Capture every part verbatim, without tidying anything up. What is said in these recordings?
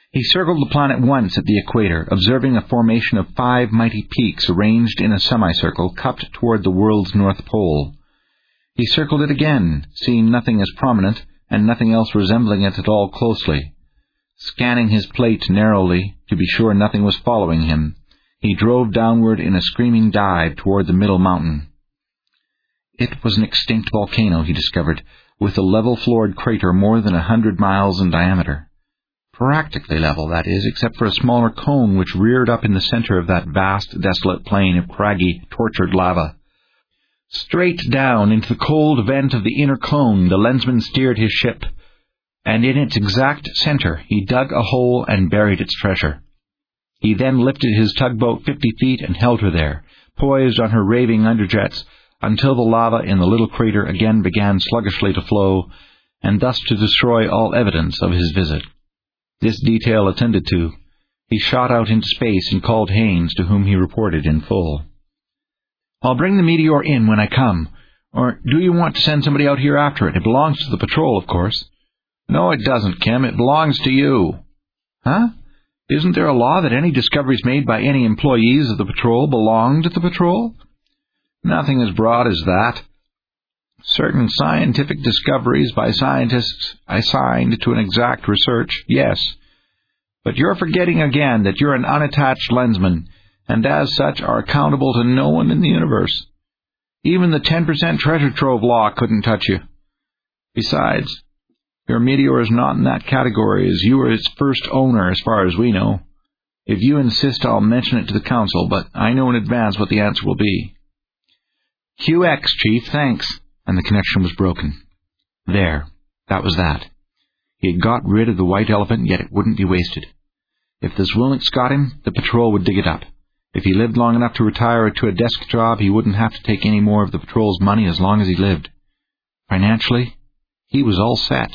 He circled the planet once at the equator, observing a formation of five mighty peaks arranged in a semicircle cupped toward the world's north pole. He circled it again, seeing nothing as prominent, and nothing else resembling it at all closely. Scanning his plate narrowly, to be sure nothing was following him, he drove downward in a screaming dive toward the middle mountain. It was an extinct volcano, he discovered, with a level-floored crater more than a hundred miles in diameter. Practically level, that is, except for a smaller cone which reared up in the center of that vast, desolate plain of craggy, tortured lava. Straight down into the cold vent of the inner cone the lensman steered his ship, and in its exact center he dug a hole and buried its treasure. He then lifted his tugboat fifty feet and held her there, poised on her raving underjets, until the lava in the little crater again began sluggishly to flow, and thus to destroy all evidence of his visit. This detail attended to, he shot out into space and called Haines, to whom he reported in full. "I'll bring the meteor in when I come. Or do you want to send somebody out here after it? It belongs to the patrol, of course." "No, it doesn't, Kim. It belongs to you." "Huh? Isn't there a law that any discoveries made by any employees of the patrol belong to the patrol?" "Nothing as broad as that. Certain scientific discoveries by scientists assigned to an exact research, yes. But you're forgetting again that you're an unattached lensman, and as such are accountable to no one in the universe. Even the ten percent treasure trove law couldn't touch you. Besides, your meteor is not in that category, as you are its first owner as far as we know. If you insist, I'll mention it to the council, but I know in advance what the answer will be." "Q X, Chief, thanks." And the connection was broken. There, that was that. He had got rid of the white elephant, yet it wouldn't be wasted. If the Zwilniks got him, the patrol would dig it up. If he lived long enough to retire to a desk job, he wouldn't have to take any more of the patrol's money as long as he lived. Financially, he was all set.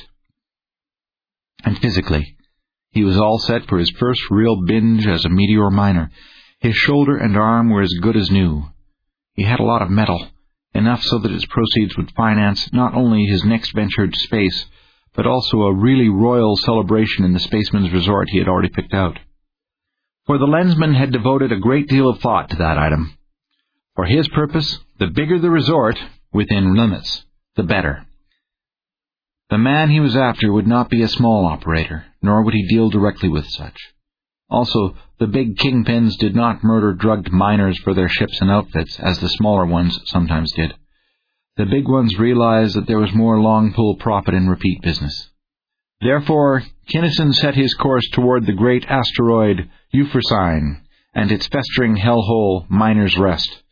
And physically, he was all set for his first real binge as a meteor miner. His shoulder and arm were as good as new. He had a lot of metal, enough so that its proceeds would finance not only his next venture to space, but also a really royal celebration in the spaceman's resort he had already picked out. For the lensman had devoted a great deal of thought to that item. For his purpose, the bigger the resort, within limits, the better. The man he was after would not be a small operator, nor would he deal directly with such. Also, the big kingpins did not murder drugged miners for their ships and outfits, as the smaller ones sometimes did. The big ones realized that there was more long-pull profit in repeat business. Therefore, Kinnison set his course toward the great asteroid Euphrosyne and its festering hellhole Miner's Rest.